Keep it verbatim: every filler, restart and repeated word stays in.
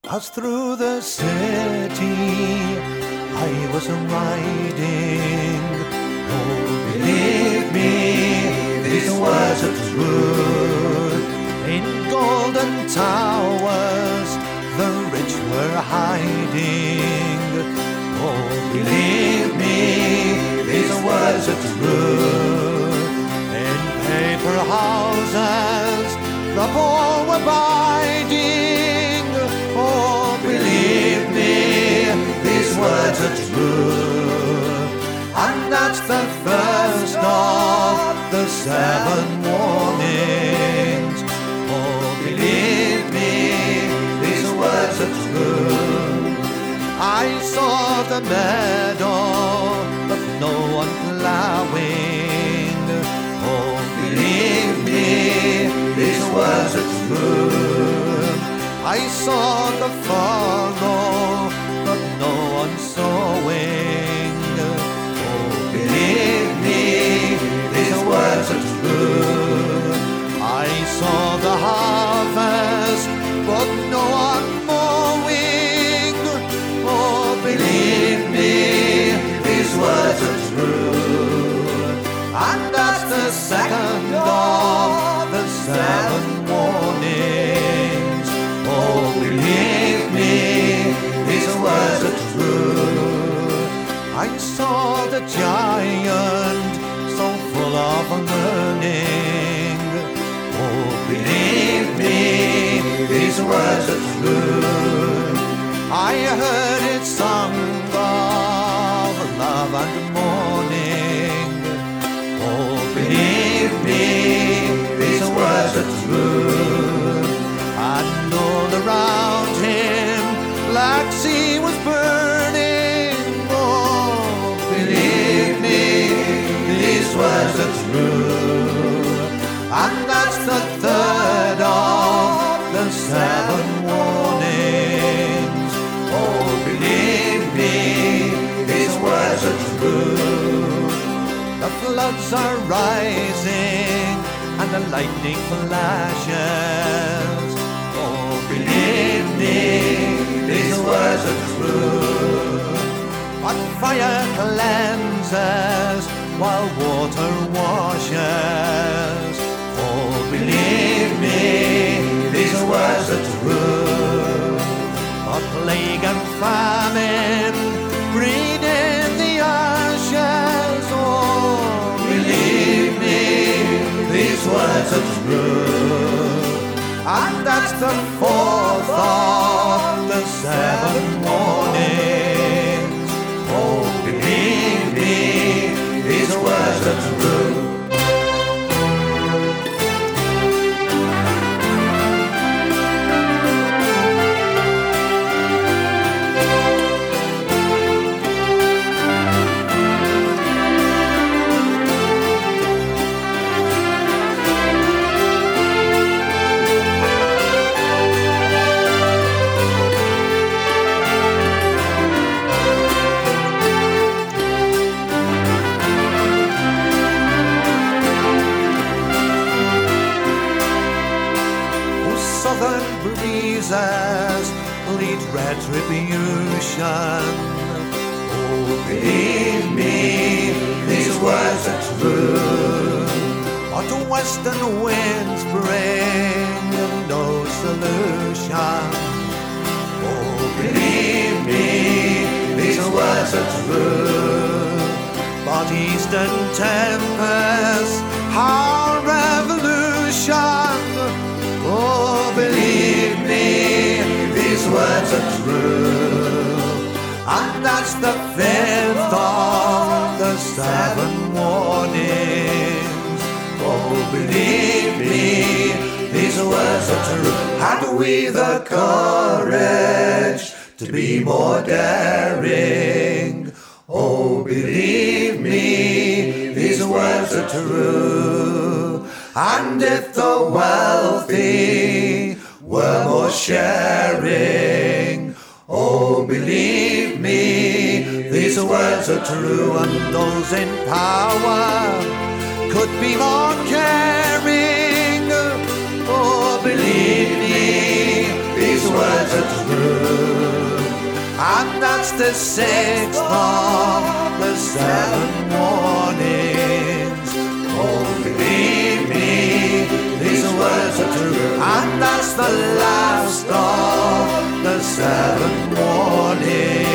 As through the city I was riding, oh, believe me, these words are true. In golden towers the rich were hiding, oh, believe me, these words are true. In paper houses the poor were biding, oh, believe me, these words are true. And that's the first of the seven warnings, oh, believe me, these words are true. I saw the meadow but no one plowing, oh, believe me, these words are true. I saw the furrow but no one sowing, oh, believe me, these words are true. I saw the harvest but no one mowing, oh, believe me, these words are true. And that's the second of the seven warnings, oh, believe me, these words are true. I saw the giant so full of learning, oh, believe me, these words are true. I heard it sung of love and mourning, oh, believe me, these words are true. And all around him Black Sea was burning, oh, believe me, these words are true. And that's the third of the seven warnings, oh, believe me, these words are true. The floods are rising and the lightning flashes, oh, believe me, these words are true. But fire cleanses while water washes, oh, believe me, these words are true. But plague and famine breed in the ashes, oh, believe me, these words are true. And that's the fourth of the seven warnings, oh, believe me, these words are true. Southern breezes lead retribution, oh, believe me, these words are true. But western winds bring no solution, oh, believe me, these words are true. But eastern tempests are revolution, oh, believe me, these words are true. And that's the fifth of the seven warnings, oh, believe me, these words are true. Had we the courage to be more daring, oh, believe me, these words are true. And if the wealthy were more sharing, oh, believe me, these words are true. And those in power could be more caring, oh, believe me, these words are true. that's the sixth of the seven warnings. Oh, believe me, these words are true, and that's the last of the seven warnings.